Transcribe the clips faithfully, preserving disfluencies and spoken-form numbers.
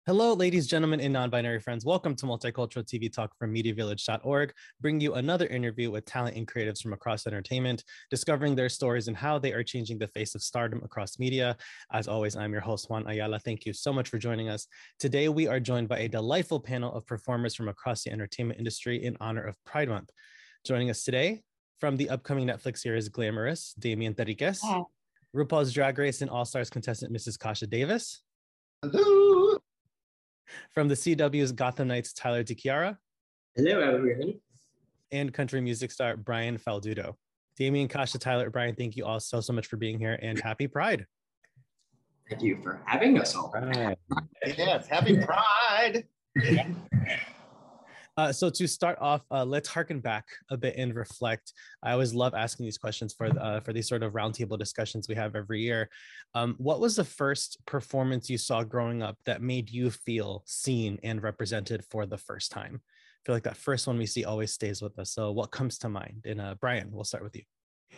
Hello, ladies, gentlemen, and non-binary friends. Welcome to Multicultural T V Talk from media village dot org, bringing you another interview with talent and creatives from across entertainment, discovering their stories and how they are changing the face of stardom across media. As always, I'm your host, Juan Ayala. Thank you so much for joining us. Today, we are joined by a delightful panel of performers from across the entertainment industry in honor of Pride Month. Joining us today from the upcoming Netflix series Glamorous, Damian Enriquez, Hi. RuPaul's Drag Race and All-Stars contestant, Missus Kasha Davis. Hello. From the C W's Gotham Knights, Tyler DiChiara. Hello, everyone. And country music star, Brian Faldudo. Damian, Kasha, Tyler, Brian, thank you all so, so much for being here, and happy Pride. Thank you for having us all. Right. Yes, happy Pride. Uh, so to start off, uh, let's harken back a bit and reflect. I always love asking these questions for uh, for these sort of roundtable discussions we have every year. Um, what was the first performance you saw growing up that made you feel seen and represented for the first time? I feel like that first one we see always stays with us. So what comes to mind? And uh, Brian, we'll start with you.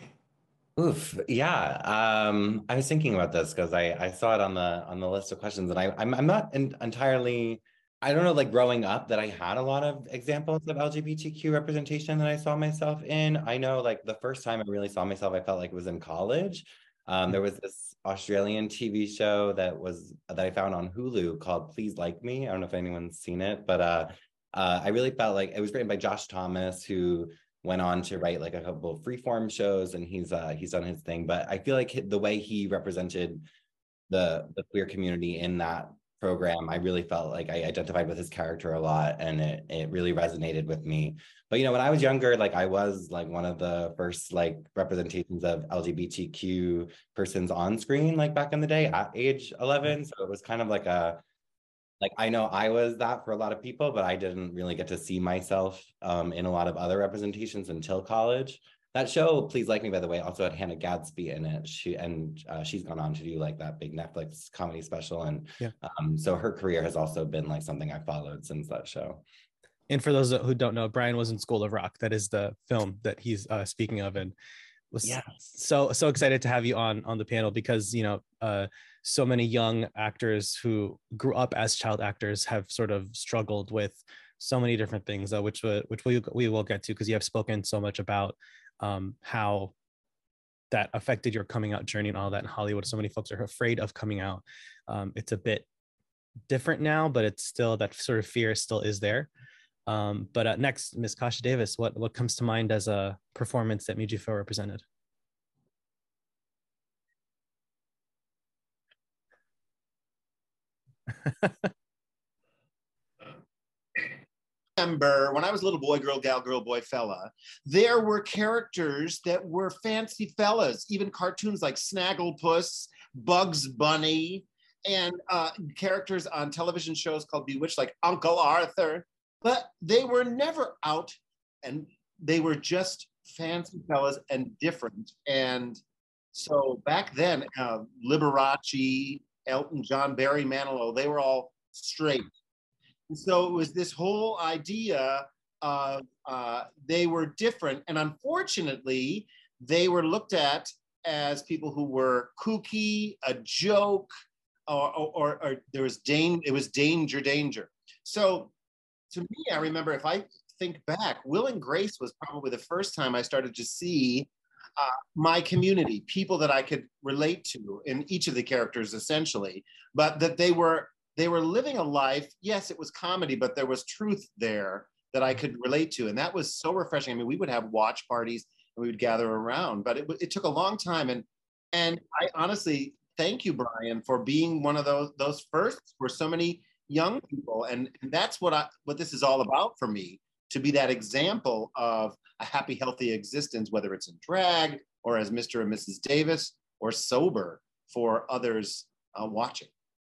Oof, yeah. Um, I was thinking about this because I, I saw it on the on the list of questions, and I I'm I'm not in, entirely. I don't know, like growing up that I had a lot of examples of L G B T Q representation that I saw myself in. I know like the first time I really saw myself, I felt like it was in college. Um, there was this Australian T V show that was that I found on Hulu called Please Like Me. I don't know if anyone's seen it, but uh, uh, I really felt like it was written by Josh Thomas, who went on to write like a couple of freeform shows, and he's uh, he's done his thing. But I feel like the way he represented the the queer community in that program, I really felt like I identified with his character a lot, and it it really resonated with me. But you know, when I was younger, like I was like one of the first like representations of L G B T Q persons on screen, like back in the day at age eleven. So it was kind of like a like I know I was that for a lot of people, but I didn't really get to see myself um, in a lot of other representations until college. That show, Please Like Me, by the way, also had Hannah Gadsby in it. She and uh, she's gone on to do like that big Netflix comedy special, and yeah. um, so her career has also been like something I followed since that show. And for those who don't know, Brian was in School of Rock. That is the film that he's uh, speaking of, and was yes. so so excited to have you on on the panel because you know uh, so many young actors who grew up as child actors have sort of struggled with so many different things, uh, which uh, which we we will get to because you have spoken so much about. Um, how that affected your coming out journey and all that in Hollywood. So many folks are afraid of coming out. Um, it's a bit different now, but it's still that sort of fear still is there. Um, but uh, next, Miz Kasha Davis, what what comes to mind as a performance that made you feel represented? Remember when I was a little boy, girl, gal, girl, boy, fella, there were characters that were fancy fellas, even cartoons like Snagglepuss, Bugs Bunny, and uh, characters on television shows called Bewitched, like Uncle Arthur, but they were never out, and they were just fancy fellas and different. And so back then, uh, Liberace, Elton John, Barry Manilow, they were all straight. So it was this whole idea of uh, they were different. And unfortunately, they were looked at as people who were kooky, a joke, or, or, or there was danger, it was danger, danger. So to me, I remember if I think back, Will and Grace was probably the first time I started to see uh, my community, people that I could relate to in each of the characters essentially, but that they were They were living a life, yes, it was comedy, but there was truth there that I could relate to. And that was so refreshing. I mean, we would have watch parties and we would gather around, but it, it took a long time. And and I honestly thank you, Brian, for being one of those those firsts for so many young people. And, and that's what I what this is all about for me, to be that example of a happy, healthy existence, whether it's in drag or as Mister and Missus Davis or sober for others uh, watching.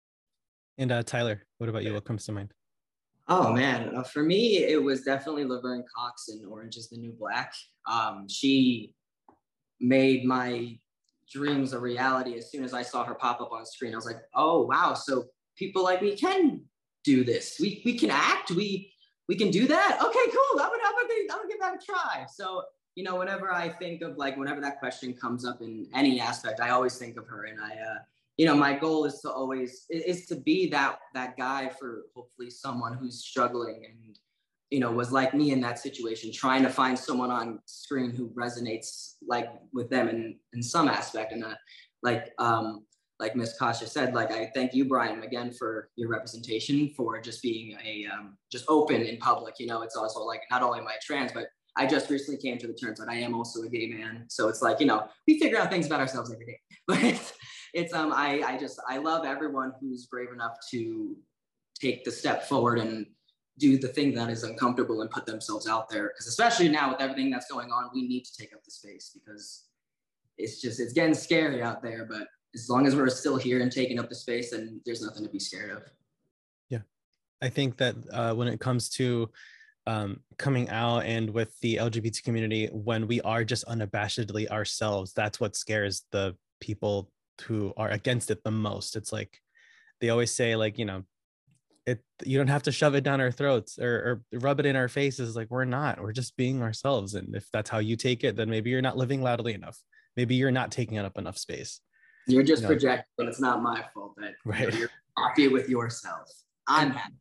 And uh, Tyler, what about you? What comes to mind? Oh man, uh, for me, it was definitely Laverne Cox in Orange is the New Black. Um, she made my dreams a reality as soon as I saw her pop up on screen. I was like, oh wow, so people like me can do this. We we can act. We we can do that. Okay, cool. I'm gonna I'm gonna, I'm gonna give that a try. So you know, whenever I think of like whenever that question comes up in any aspect, I always think of her, and I. Uh, you know, my goal is to always, is to be that, that guy for hopefully someone who's struggling and, you know, was like me in that situation, trying to find someone on screen who resonates like with them in, in some aspect. And uh, like, um, like Miss Kasha said, like, I thank you, Brian, again, for your representation, for just being a, um, just open in public. You know, it's also like, not only am I trans, but I just recently came to the terms that I am also a gay man. So it's like, you know, we figure out things about ourselves every day. But it's, it's um, I, I just, I love everyone who's brave enough to take the step forward and do the thing that is uncomfortable and put themselves out there. Because especially now with everything that's going on, we need to take up the space, because it's just, it's getting scary out there. But as long as we're still here and taking up the space, then there's nothing to be scared of. Yeah. I think that uh, when it comes to um, coming out and with the L G B T community, when we are just unabashedly ourselves, that's what scares the people who are against it the most. It's like, they always say, like, you know, it, you don't have to shove it down our throats or, or rub it in our faces. Like, we're not, we're just being ourselves. And if that's how you take it, then maybe you're not living loudly enough. Maybe you're not taking up enough space. You're just you know? projecting, and it's not my fault that right. you know, you're happy with yourself. I'm happy.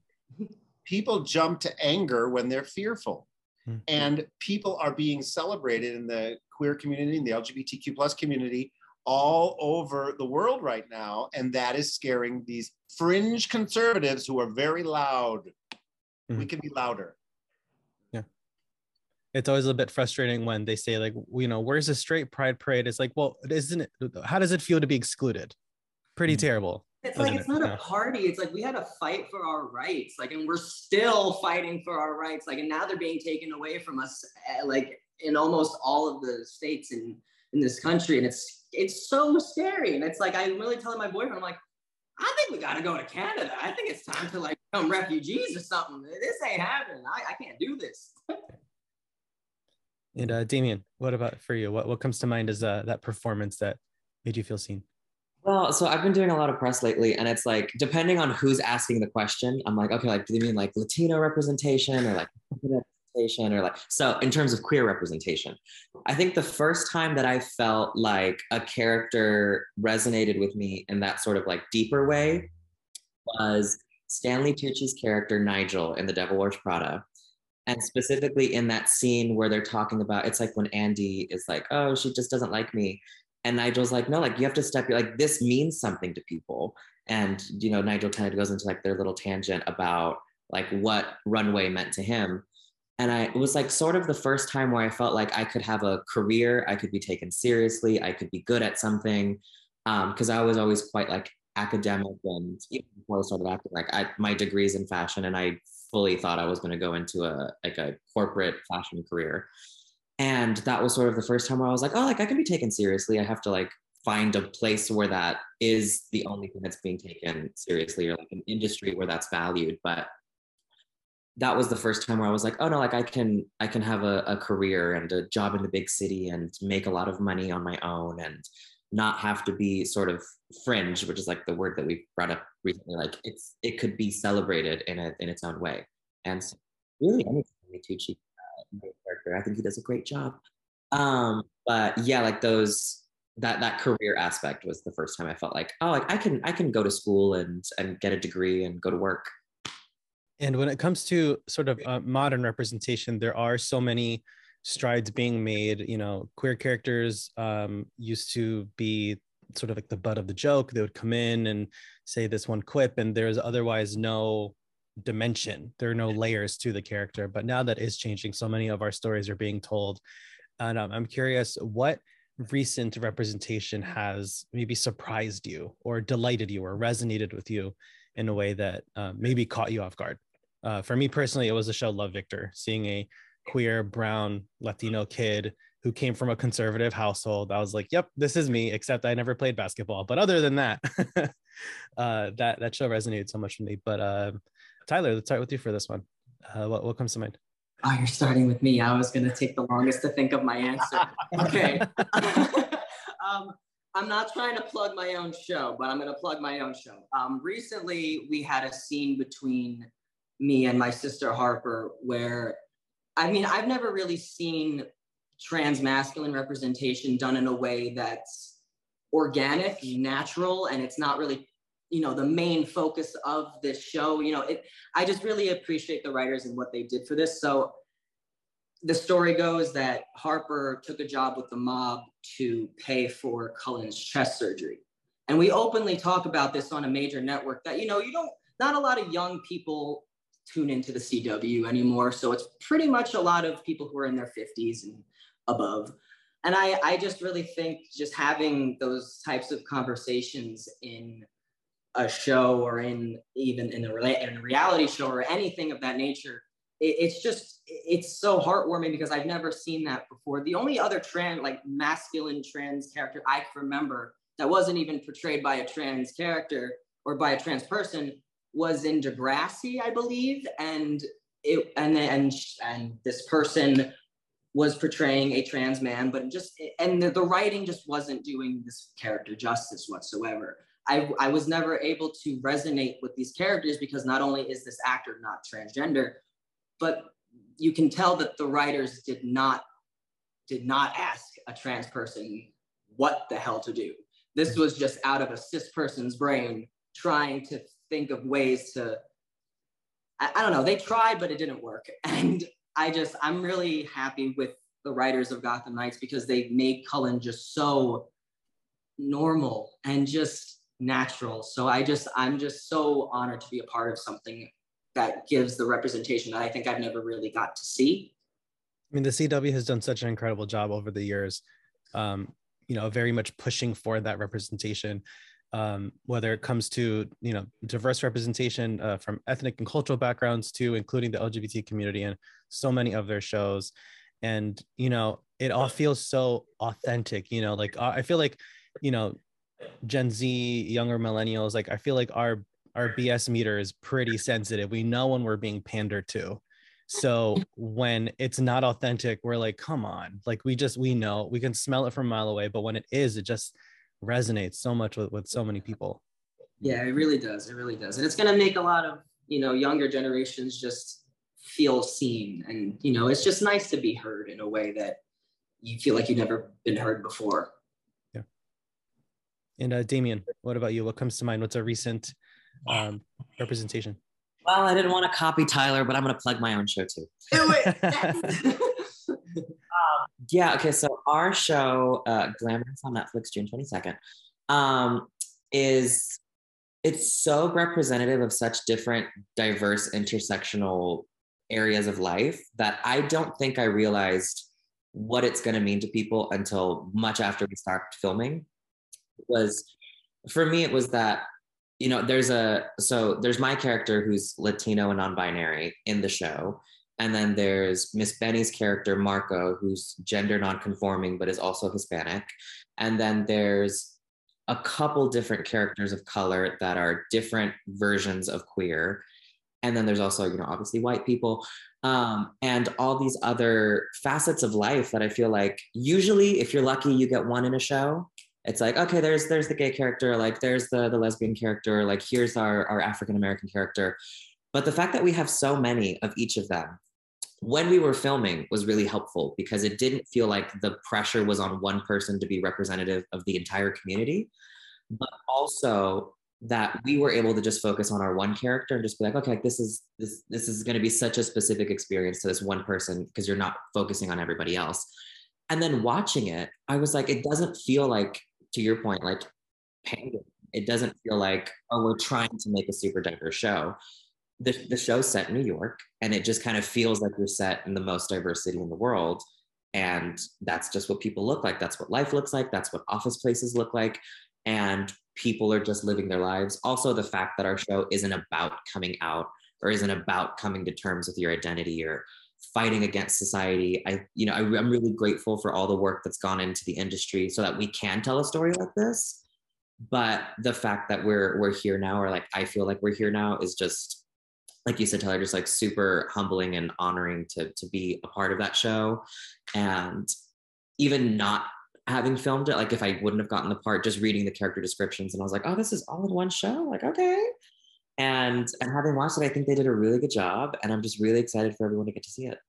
People jump to anger when they're fearful. Mm-hmm. And people are being celebrated in the queer community, in the L G B T Q plus community, all over the world right now. And that is scaring these fringe conservatives who are very loud. Mm-hmm. We can be louder. Yeah. It's always a bit frustrating when they say, like, you know, where's the straight pride parade? It's like, well, isn't it, how does it feel to be excluded? Pretty mm-hmm. terrible. It's like, it's it? not yeah. a party. It's like, we had to fight for our rights. Like, and we're still fighting for our rights. Like, and now they're being taken away from us, like in almost all of the states in, in this country. And it's, it's so scary. And it's like, I'm really telling my boyfriend, I'm like, I think we got to go to Canada. I think it's time to like become refugees or something. This ain't happening. I, I can't do this. And uh, Damien, what about for you? What, what comes to mind as uh, that performance that made you feel seen? Well, so I've been doing a lot of press lately, and it's like, depending on who's asking the question, I'm like, okay, like, do they mean like Latino representation or like representation or like, so in terms of queer representation, I think the first time that I felt like a character resonated with me in that sort of like deeper way was Stanley Tucci's character Nigel in The Devil Wears Prada. And specifically in that scene where they're talking about, it's like when Andy is like, oh, she just doesn't like me. And Nigel's like, no, like you have to step, like this means something to people. And, you know, Nigel kind of goes into like their little tangent about like what Runway meant to him. And I, it was like sort of the first time where I felt like I could have a career, I could be taken seriously, I could be good at something. Um, cause I was always quite like academic, and even before I started acting, like I, my degree's in fashion, and I fully thought I was going to go into a, like a corporate fashion career. And that was sort of the first time where I was like, oh, like I can be taken seriously. I have to like find a place where that is the only thing that's being taken seriously, or like an industry where that's valued. But that was the first time where I was like, oh no, like I can, I can have a, a career and a job in the big city and make a lot of money on my own and not have to be sort of fringe, which is like the word that we brought up recently. Like it's, it could be celebrated in a, in its own way. And so really anything Tucci character, I think he does a great job. Um, but yeah, like those, that that career aspect was the first time I felt like, oh, like I can I can go to school and and get a degree and go to work. And when it comes to sort of uh, modern representation, there are so many strides being made. You know, queer characters um, used to be sort of like the butt of the joke. They would come in and say this one quip, and there's otherwise no dimension. There are no layers to the character. But now that is changing. So many of our stories are being told. And um, I'm curious, what recent representation has maybe surprised you or delighted you or resonated with you in a way that uh, maybe caught you off guard? Uh, for me personally, it was the show Love, Victor, seeing a queer, brown, Latino kid who came from a conservative household. I was like, yep, this is me, except I never played basketball. But other than that, uh, that, that show resonated so much with me. But uh, Tyler, let's start with you for this one. Uh, what, what comes to mind? Oh, you're starting with me. I was going to take the longest to think of my answer. Okay. um, I'm not trying to plug my own show, but I'm going to plug my own show. Um, recently, we had a scene between me and my sister Harper where, I mean, I've never really seen trans masculine representation done in a way that's organic, natural, and it's not really, you know, the main focus of this show. You know, it, I just really appreciate the writers and what they did for this. So the story goes that Harper took a job with the mob to pay for Cullen's chest surgery. And we openly talk about this on a major network that, you know, you don't, not a lot of young people tune into the C W anymore. So it's pretty much a lot of people who are in their fifties and above. And I, I just really think just having those types of conversations in a show or in even in a, in a reality show or anything of that nature, it, it's just, it's so heartwarming because I've never seen that before. The only other trans, like masculine trans character I can remember that wasn't even portrayed by a trans character or by a trans person was in Degrassi, I believe. And it, and and, and this person was portraying a trans man, but just, and the, the writing just wasn't doing this character justice whatsoever. I, I was never able to resonate with these characters because not only is this actor not transgender, but you can tell that the writers did not, did not ask a trans person what the hell to do. This was just out of a cis person's brain trying to think of ways to, I, I don't know, they tried, but it didn't work. And I just, I'm really happy with the writers of Gotham Knights because they made Cullen just so normal and just natural. So I just, I'm just so honored to be a part of something that gives the representation that I think I've never really got to see. I mean, the C W has done such an incredible job over the years, um, you know, very much pushing for that representation, um, whether it comes to, you know, diverse representation uh, from ethnic and cultural backgrounds to including the L G B T community in so many of their shows. And, you know, it all feels so authentic, you know, like I feel like, you know, Gen Z, younger millennials, like I feel like our our B S meter is pretty sensitive. We know when we're being pandered to. So when it's not authentic, we're like, come on, like we just, we know, we can smell it from a mile away. But when it is, it just resonates so much with, with so many people. Yeah, it really does. It really does. And it's going to make a lot of, you know, younger generations just feel seen. And, you know, it's just nice to be heard in a way that you feel like you've never been heard before. Yeah. And uh, Damien, what about you? What comes to mind? What's a recent um, representation? Well, I didn't want to copy Tyler, but I'm going to plug my own show too. Do it. um, yeah. Okay. So our show, uh, Glamorous on Netflix, June twenty-second, um, is it's so representative of such different, diverse, intersectional areas of life that I don't think I realized what it's going to mean to people until much after we started filming. It was, for me, it was that, you know, there's a, so there's my character who's Latino and non-binary in the show. And then there's Miss Benny's character, Marco, who's gender non-conforming, but is also Hispanic. And then there's a couple different characters of color that are different versions of queer. And then there's also, you know, obviously white people, um, and all these other facets of life that I feel like usually if you're lucky, you get one in a show. It's like, okay, there's there's the gay character, like there's the, the lesbian character, like here's our, our African-American character. But the fact that we have so many of each of them when we were filming was really helpful because it didn't feel like the pressure was on one person to be representative of the entire community, but also that we were able to just focus on our one character and just be like, okay, this is this this is going to be such a specific experience to this one person because you're not focusing on everybody else. And then watching it, I was like, it doesn't feel like, to your point, like pandering. It doesn't feel like, oh, we're trying to make a super diverse show. The, the show's set in New York, and it just kind of feels like you're set in the most diverse city in the world. And that's just what people look like. That's what life looks like. That's what office places look like. And people are just living their lives. Also, the fact that our show isn't about coming out or isn't about coming to terms with your identity or fighting against society. I, you know, I, I'm really grateful for all the work that's gone into the industry so that we can tell a story like this. But the fact that we're we're here now, or like I feel like we're here now, is just, like you said, Tyler, just like super humbling and honoring to to be a part of that show. And even not having filmed it, like if I wouldn't have gotten the part, just reading the character descriptions, and I was like, oh, this is all in one show. Like, okay. And and having watched it, I think they did a really good job, and I'm just really excited for everyone to get to see it.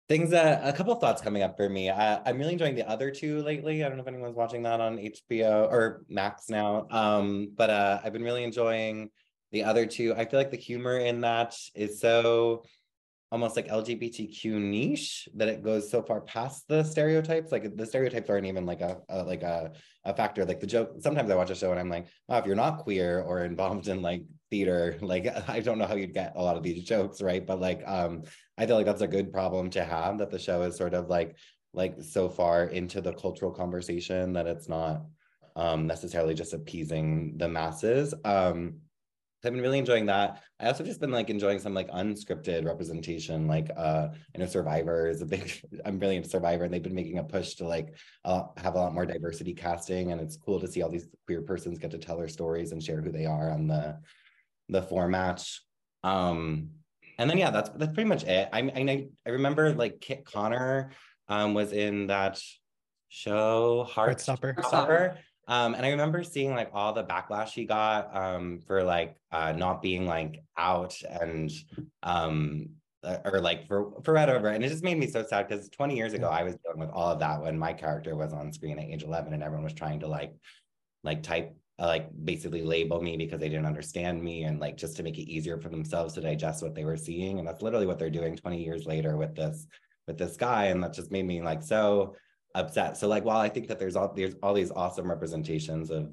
Things that a couple of thoughts coming up for me. I, I'm really enjoying The Other Two lately. I don't know if anyone's watching that on H B O or Max now. Um, but uh, I've been really enjoying The Other Two. I feel like the humor in that is so almost like L G B T Q niche that it goes so far past the stereotypes. Like the stereotypes aren't even like a, a like a, a factor. Like the joke, sometimes I watch a show and I'm like, oh, if you're not queer or involved in like theater, like I don't know how you'd get a lot of these jokes, right? But like um I feel like that's a good problem to have, that the show is sort of like like so far into the cultural conversation that it's not um necessarily just appeasing the masses. um I've been really enjoying that. I also just been like enjoying some like unscripted representation, like uh, you know, Survivor is a big. I'm really into Survivor, and they've been making a push to like uh, have a lot more diversity casting, and it's cool to see all these queer persons get to tell their stories and share who they are on the the format. Um, and then yeah, that's that's pretty much it. I I I remember like Kit Connor um, was in that show Heartstopper. Heartstopper. Um, and I remember seeing like all the backlash he got um, for like uh, not being like out and um, uh, or like for for whatever, and it just made me so sad because twenty years ago I was dealing with all of that when my character was on screen at age eleven, and everyone was trying to like like type uh, like basically label me because they didn't understand me, and like just to make it easier for themselves to digest what they were seeing, and that's literally what they're doing twenty years later with this with this guy, and that just made me like so upset. So like while I think that there's all there's all these awesome representations of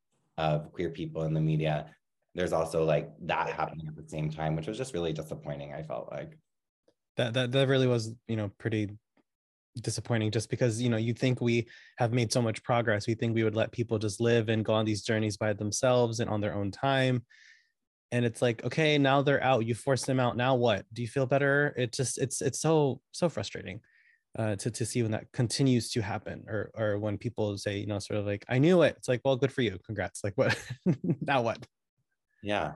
of queer people in the media, there's also like that happening at the same time, which was just really disappointing. I felt like that that that really was, you know, pretty disappointing, just because, you know, you think we have made so much progress. We think we would let people just live and go on these journeys by themselves and on their own time. And it's like, okay, now they're out. You force them out. Now what? Do you feel better? It just it's it's so so frustrating. Uh, to, to see when that continues to happen, or or when people say, you know, sort of like, I knew it. It's like, well, good for you. Congrats. Like, what? Now what? Yeah.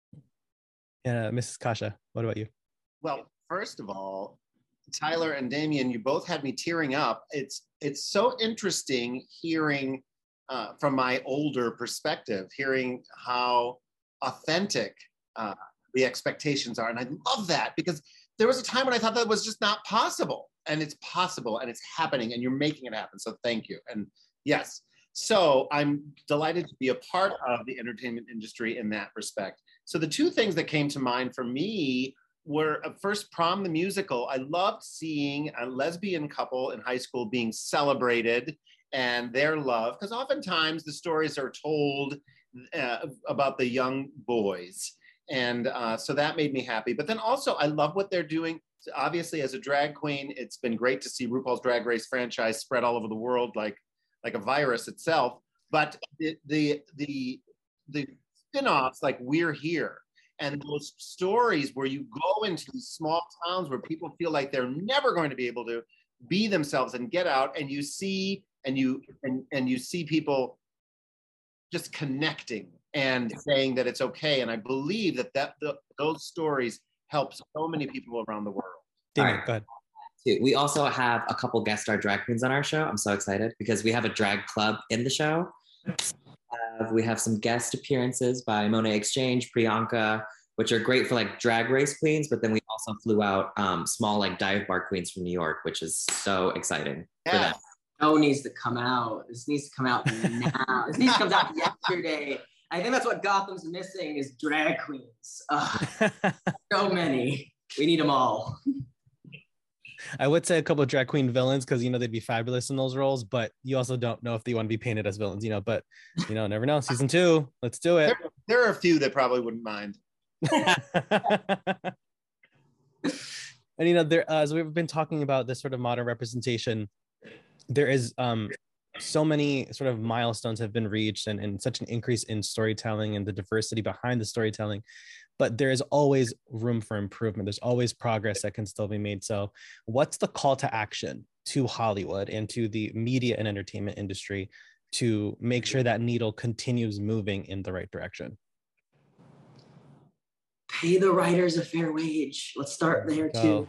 Yeah, Missus Kasha, what about you? Well, first of all, Tyler and Damien, you both had me tearing up. It's it's so interesting hearing uh, from my older perspective, hearing how authentic uh, the expectations are. And I love that, because there was a time when I thought that was just not possible. And it's possible, and it's happening, and you're making it happen. So thank you. And yes, so I'm delighted to be a part of the entertainment industry in that respect. So the two things that came to mind for me were uh, first, Prom the Musical. I loved seeing a lesbian couple in high school being celebrated and their love, because oftentimes the stories are told uh, about the young boys. And uh, so that made me happy. But then also, I love what they're doing. Obviously, as a drag queen, it's been great to see RuPaul's Drag Race franchise spread all over the world like, like a virus itself. But the, the, the, the spin-offs, like We're Here, and those stories where you go into these small towns where people feel like they're never going to be able to be themselves and get out, and you see and you and, and you see people just connecting and saying that it's okay. And I believe that, that the, those stories help so many people around the world. Damien, right. Go ahead. We also have a couple guest star drag queens on our show. I'm so excited because we have a drag club in the show. Uh, we have some guest appearances by Monet Exchange, Priyanka, which are great for like drag race queens. But then we also flew out um, small like dive bar queens from New York, which is so exciting yeah. for them. Oh, needs to come out. This needs to come out now. This needs to come out yesterday. I think that's what Gotham's missing is drag queens. Uh, so many. We need them all. I would say a couple of drag queen villains, because, you know, they'd be fabulous in those roles, but you also don't know if they want to be painted as villains, you know, but, you know, never know. Season two, let's do it. There, there are a few that probably wouldn't mind. And, you know, there, uh, as we've been talking about this sort of modern representation, there is um, so many sort of milestones have been reached, and, and such an increase in storytelling and the diversity behind the storytelling. But there is always room for improvement. There's always progress that can still be made. So what's the call to action to Hollywood and to the media and entertainment industry to make sure that needle continues moving in the right direction? Pay the writers a fair wage. Let's start there too.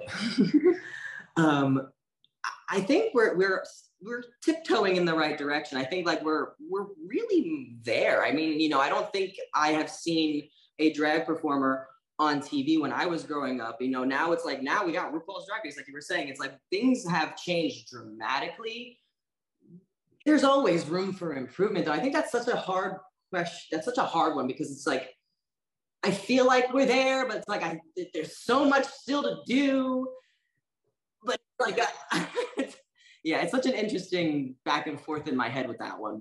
um, I think we're we're we're tiptoeing in the right direction. I think like we're we're really there. I mean, you know, I don't think I have seen a drag performer on T V when I was growing up. You know, now it's like, now we got RuPaul's Drag Race, like you were saying. It's like things have changed dramatically. There's always room for improvement, though. I think that's such a hard question. That's such a hard one, because it's like, I feel like we're there, but it's like, I, there's so much still to do. But like, uh, yeah, it's such an interesting back and forth in my head with that one.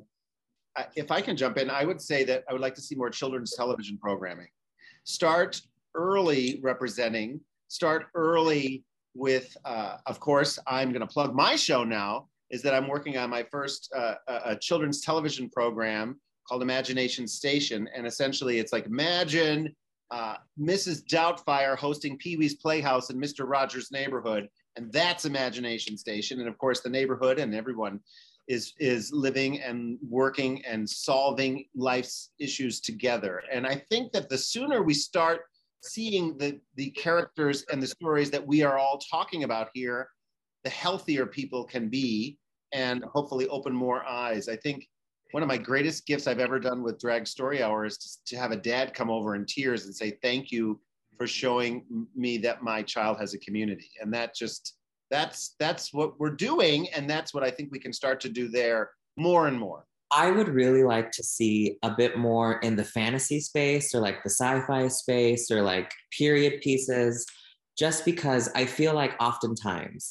If I can jump in, I would say that I would like to see more children's television programming. Start early representing, start early with, uh, of course, I'm going to plug my show now, is that I'm working on my first uh, a children's television program called Imagination Station. And essentially it's like, imagine uh, Missus Doubtfire hosting Pee-wee's Playhouse in Mister Rogers' Neighborhood. And that's Imagination Station. And of course, the neighborhood and everyone is, is living and working and solving life's issues together. And I think that the sooner we start seeing the, the characters and the stories that we are all talking about here, the healthier people can be, and hopefully open more eyes. I think one of my greatest gifts I've ever done with Drag Story Hour is to, to have a dad come over in tears and say, thank you for showing me that my child has a community. And that just, that's, that's what we're doing. And that's what I think we can start to do there more and more. I would really like to see a bit more in the fantasy space, or like the sci-fi space, or like period pieces, just because I feel like oftentimes,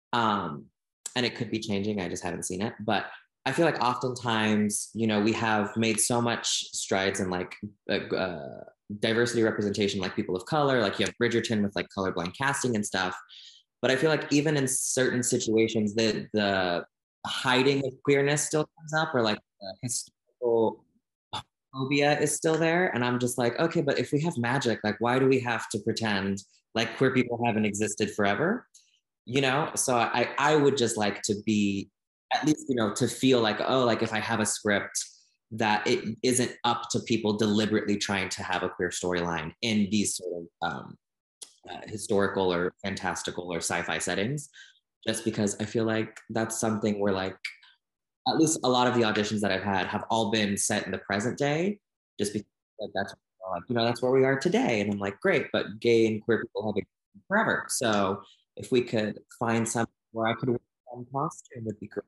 um, and it could be changing, I just haven't seen it, but I feel like oftentimes, you know, we have made so much strides in like uh, diversity representation, like people of color, like you have Bridgerton with like colorblind casting and stuff. But I feel like even in certain situations, the the hiding of queerness still comes up, or like the historical phobia is still there. And I'm just like, okay, but if we have magic, like why do we have to pretend like queer people haven't existed forever? You know, so I, I would just like to be, at least, you know, to feel like, oh, like if I have a script, that it isn't up to people deliberately trying to have a queer storyline in these sort of um, uh, historical or fantastical or sci-fi settings, just because I feel like that's something where like, at least a lot of the auditions that I've had have all been set in the present day, just because like, that's, like, you know, that's where we are today. And I'm like, great, but gay and queer people have existed forever. So if we could find something where I could wear some costume, would be great.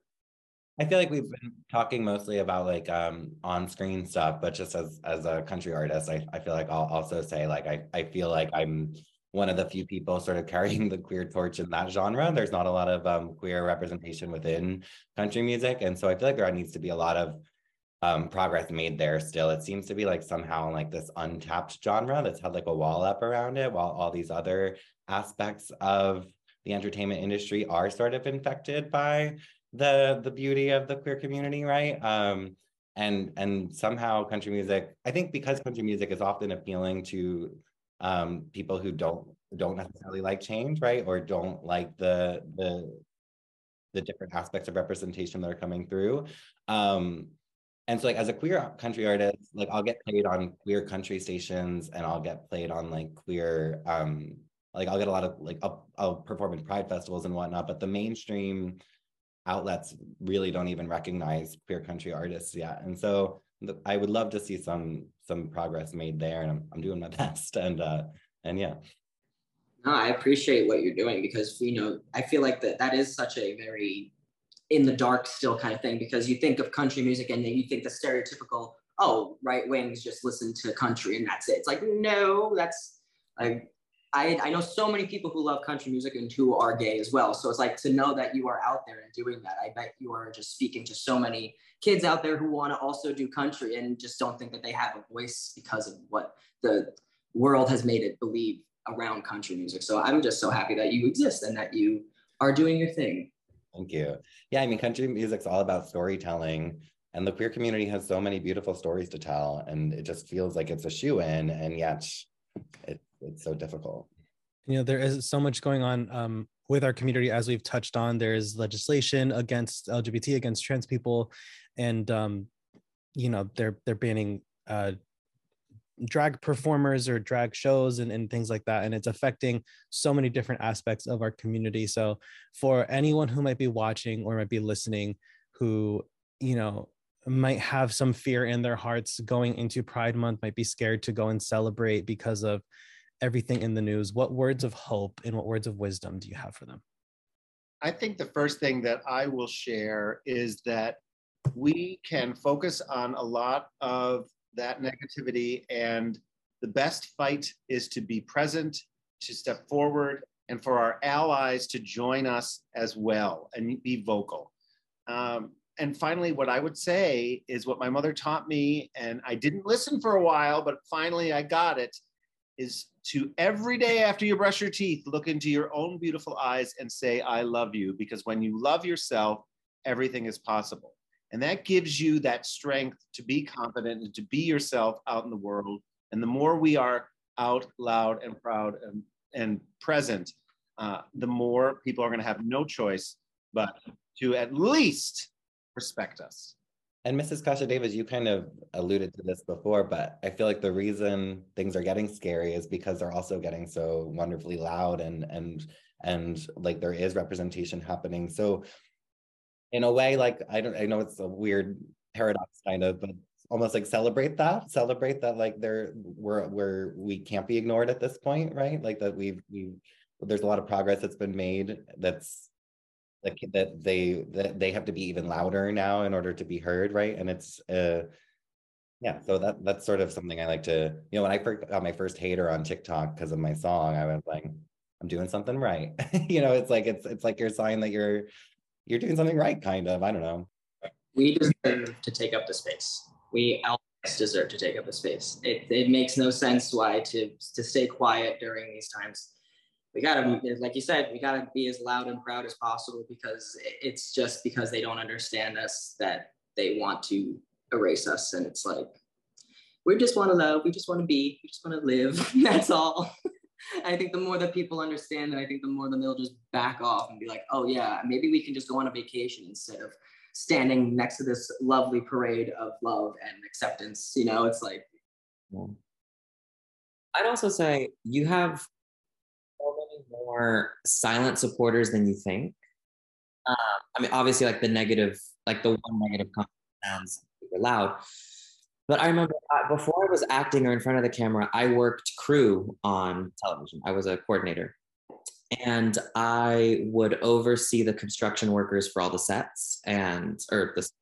I feel like we've been talking mostly about like um on-screen stuff, but just as as a country artist, I, I feel like I'll also say like I, I feel like I'm one of the few people sort of carrying the queer torch in that genre. There's not a lot of um, queer representation within country music. And so I feel like there needs to be a lot of um, progress made there still. It seems to be like somehow like this untapped genre that's had like a wall up around it, while all these other aspects of the entertainment industry are sort of infected by the the beauty of the queer community, right? Um, and and somehow country music, I think because country music is often appealing to um, people who don't don't necessarily like change, right? Or don't like the the the different aspects of representation that are coming through. Um, and so like as a queer country artist, like I'll get played on queer country stations, and I'll get played on like queer, um, like I'll get a lot of like, I'll, I'll perform in pride festivals and whatnot, but the mainstream outlets really don't even recognize queer country artists yet. And so the, I would love to see some some progress made there, and I'm, I'm doing my best. And uh, and yeah. No, I appreciate what you're doing, because, you know, I feel like that that is such a very in the dark still kind of thing, because you think of country music and then you think the stereotypical, oh, right wings just listen to country and that's it. It's like, no, that's like, I, I know so many people who love country music and who are gay as well. So it's like, to know that you are out there and doing that, I bet you are just speaking to so many kids out there who want to also do country and just don't think that they have a voice because of what the world has made it believe around country music. So I'm just so happy that you exist and that you are doing your thing. Thank you. Yeah, I mean, country music's all about storytelling, and the queer community has so many beautiful stories to tell, and it just feels like it's a shoe-in, and yet it, it's so difficult. You know, there is so much going on um, with our community, as we've touched on. There is legislation against L G B T, against trans people, and um, you know, they're they're banning uh, drag performers or drag shows and, and things like that, and it's affecting so many different aspects of our community. So for anyone who might be watching or might be listening, who, you know, might have some fear in their hearts going into Pride Month, might be scared to go and celebrate because of everything in the news, what words of hope and what words of wisdom do you have for them? I think the first thing that I will share is that we can focus on a lot of that negativity, and the best fight is to be present, to step forward, and for our allies to join us as well and be vocal. Um, and finally, what I would say is what my mother taught me, and I didn't listen for a while, but finally I got it, is to every day after you brush your teeth, look into your own beautiful eyes and say, I love you, because when you love yourself, everything is possible. And that gives you that strength to be confident and to be yourself out in the world. And the more we are out loud and proud and, and present, uh, the more people are going to have no choice but to at least respect us. And Missus Kasha Davis, you kind of alluded to this before, but I feel like the reason things are getting scary is because they're also getting so wonderfully loud, and and and like there is representation happening. So in a way, like I don't, I know it's a weird paradox kind of, but almost like celebrate that, celebrate that like there we're we're we can't be ignored at this point, right? Like that we've we there's a lot of progress that's been made. That's like that they that they have to be even louder now in order to be heard, right? And it's uh yeah, so that that's sort of something I like to, you know, when I first got my first hater on TikTok because of my song, I was like, I'm doing something right. You know, it's like it's it's like your sign that you're you're doing something right, kind of. I don't know. We deserve to take up the space. We all deserve to take up the space. It it makes no sense why to to stay quiet during these times. We gotta, like you said, we gotta be as loud and proud as possible, because it's just because they don't understand us that they want to erase us. And it's like, we just want to love, we just want to be, we just want to live. That's all. I think the more that people understand that, I think the more that they'll just back off and be like, oh yeah, maybe we can just go on a vacation instead of standing next to this lovely parade of love and acceptance. You know, it's like. Yeah. I'd also say you have so many more silent supporters than you think. Um, I mean, obviously, like the negative, like the one negative comment sounds super loud. But I remember uh, before I was acting or in front of the camera, I worked crew on television. I was a coordinator. And I would oversee the construction workers for all the sets and, or the,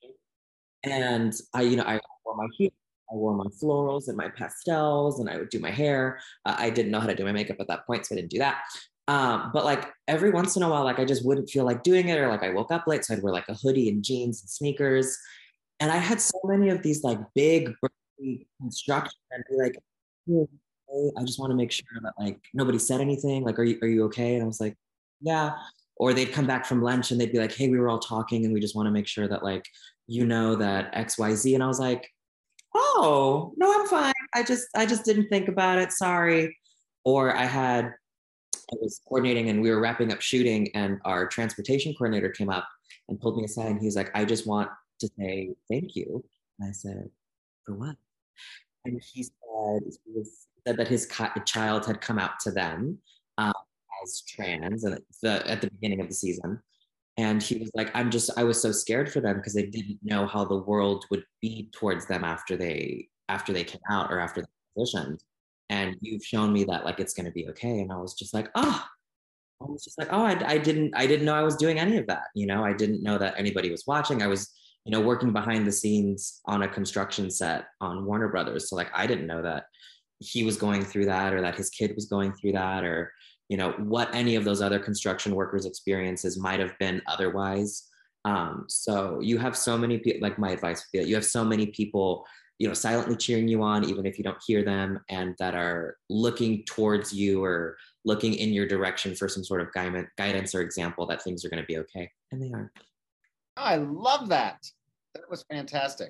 and I, you know, I wore my heels, I wore my florals and my pastels, and I would do my hair. Uh, I didn't know how to do my makeup at that point, so I didn't do that. Um, but like every once in a while, like I just wouldn't feel like doing it, or like I woke up late, so I'd wear like a hoodie and jeans and sneakers. And I had so many of these like big construction and be like, hey, I just want to make sure that like nobody said anything. Like, are you are you okay? And I was like, yeah. Or they'd come back from lunch and they'd be like, hey, we were all talking and we just want to make sure that like you know that X Y Z. And I was like, oh no, I'm fine. I just I just didn't think about it. Sorry. Or I had I was coordinating and we were wrapping up shooting, and our transportation coordinator came up and pulled me aside and he's like, I just want to say thank you. And I said, for what? And he said, he was, said that his child had come out to them um, as trans and the, at the beginning of the season. And he was like, I'm just, I was so scared for them because they didn't know how the world would be towards them after they, after they came out or after they transitioned. And you've shown me that like, it's going to be okay. And I was just like, oh, I was just like, oh, I, I didn't, I didn't know I was doing any of that. You know, I didn't know that anybody was watching. I was, you know, working behind the scenes on a construction set on Warner Brothers. So like, I didn't know that he was going through that, or that his kid was going through that, or, you know, what any of those other construction workers' experiences might have been otherwise. Um, so you have so many people, like my advice would be that you have so many people, you know, silently cheering you on, even if you don't hear them, and that are looking towards you or looking in your direction for some sort of guidance or example that things are going to be okay. And they are. I love that. That was fantastic.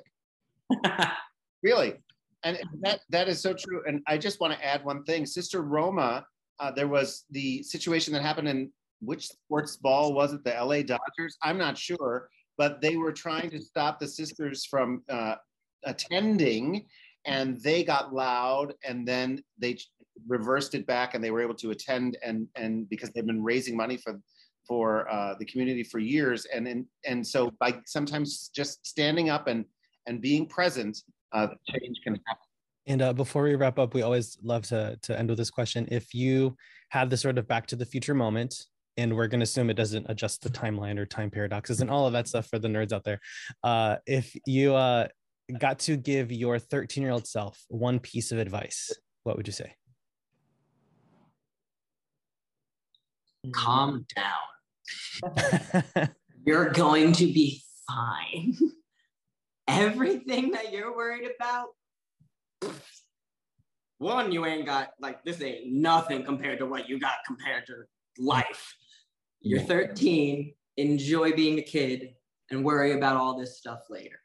Really. And that that is so true. And I just want to add one thing. Sister Roma, uh, there was the situation that happened in which sports ball was it? The L A Dodgers? I'm not sure, but they were trying to stop the sisters from uh, attending, and they got loud, and then they reversed it back, and they were able to attend, and and because they've been raising money for for uh, the community for years. And, and, and so by sometimes just standing up and, and being present, uh, change can happen. And uh, before we wrap up, we always love to, to end with this question. If you have the sort of Back to the Future moment, and we're going to assume it doesn't adjust the timeline or time paradoxes and all of that stuff for the nerds out there. Uh, if you uh, got to give your thirteen-year-old self one piece of advice, what would you say? Calm down. You're going to be fine. Everything that you're worried about, one, you ain't got, like, this ain't nothing compared to what you got compared to life. You're thirteen, enjoy being a kid, and worry about all this stuff later.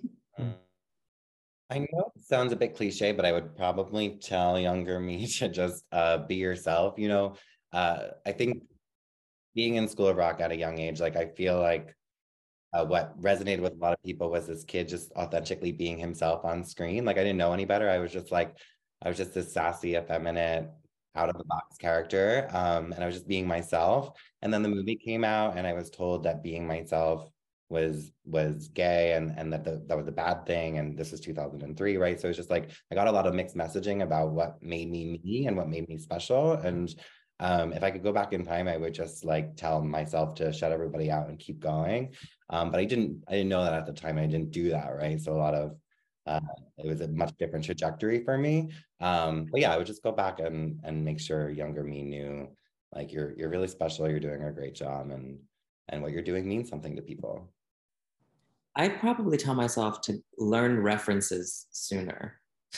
I know it sounds a bit cliche, but I would probably tell younger me to just uh, be yourself. You know, uh, I think being in School of Rock at a young age, like, I feel like uh, what resonated with a lot of people was this kid just authentically being himself on screen. Like, I didn't know any better. I was just like, I was just this sassy, effeminate, out of the box character. Um, and I was just being myself. And then the movie came out and I was told that being myself was was gay and, and that the, that was a bad thing. And this was two thousand three, right? So it's just like, I got a lot of mixed messaging about what made me me and what made me special. And um, if I could go back in time, I would just like tell myself to shut everybody out and keep going. Um, but I didn't, I didn't know that at the time. I didn't do that, right? So a lot of Uh, it was a much different trajectory for me. Um, but yeah, I would just go back and and make sure younger me knew, like, you're you're really special, you're doing a great job, and and what you're doing means something to people. I'd probably tell myself to learn references sooner.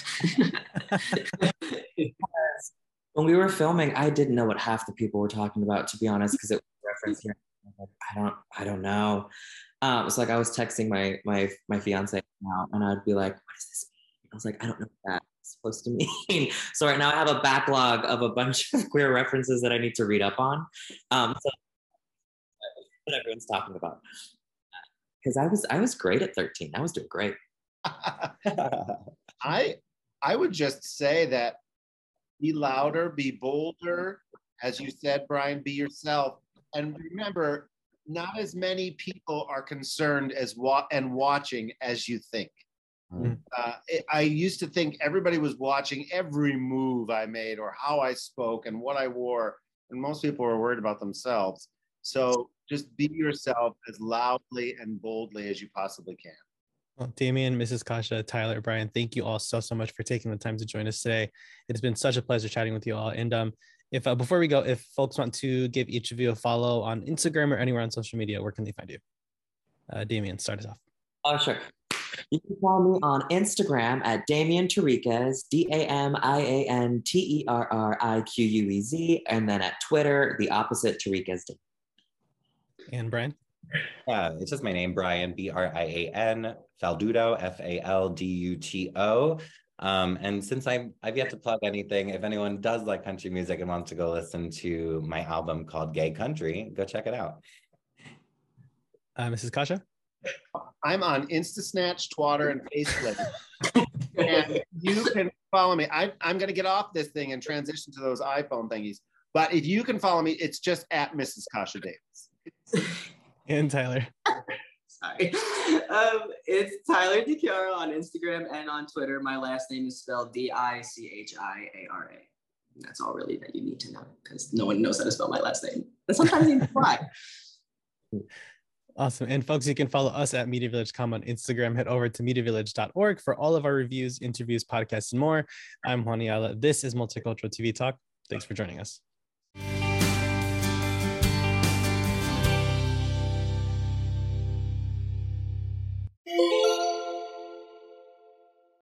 When we were filming, I didn't know what half the people were talking about, to be honest, because it was reference here. I don't, I don't know. Um, it's like I was texting my my my fiance now, and I'd be like, "What does this mean?" I was like, "I don't know what that's supposed to mean." So right now I have a backlog of a bunch of queer references that I need to read up on. Um, so what everyone's talking about, because I was I was great at thirteen. I was doing great. I I would just say that be louder, be bolder, as you said, Brian. Be yourself, and remember, not as many people are concerned as wa- and watching as you think. Mm. Uh, it, I used to think everybody was watching every move I made or how I spoke and what I wore, and most people were worried about themselves. So just be yourself as loudly and boldly as you possibly can. Well, Damien, Missus Kasha, Tyler, Brian, thank you all so, so much for taking the time to join us today. It's been such a pleasure chatting with you all. And um, if uh, before we go, if folks want to give each of you a follow on Instagram or anywhere on social media, where can they find you? Uh, Damien, start us off. Oh, sure. You can follow me on Instagram at Damien Terriquez, D A M I A N T E R R I Q U E Z, and then at Twitter, the opposite, Terriquez. And Brian? Yeah, it's just my name, Brian, B R I A N, Falduto, F A L D U T O. Um, and since I'm, I've yet to plug anything, if anyone does like country music and wants to go listen to my album called Gay Country, go check it out. Uh, Missus Kasha? I'm on InstaSnatch, Twatter, and Facebook. And you can follow me. I, I'm going to get off this thing and transition to those iPhone thingies. But if you can follow me, it's just at Missus Kasha Davis. And Tyler. Sorry. Um, it's Tyler DiChiara on Instagram and on Twitter. My last name is spelled D I C H I A R A. That's all really that you need to know, because no one knows how to spell my last name. And sometimes even why. Awesome. And folks, you can follow us at Media Village dot com on Instagram. Head over to media village dot org for all of our reviews, interviews, podcasts, and more. I'm Juan Ayala. This is Multicultural T V Talk. Thanks for joining us. Thank you.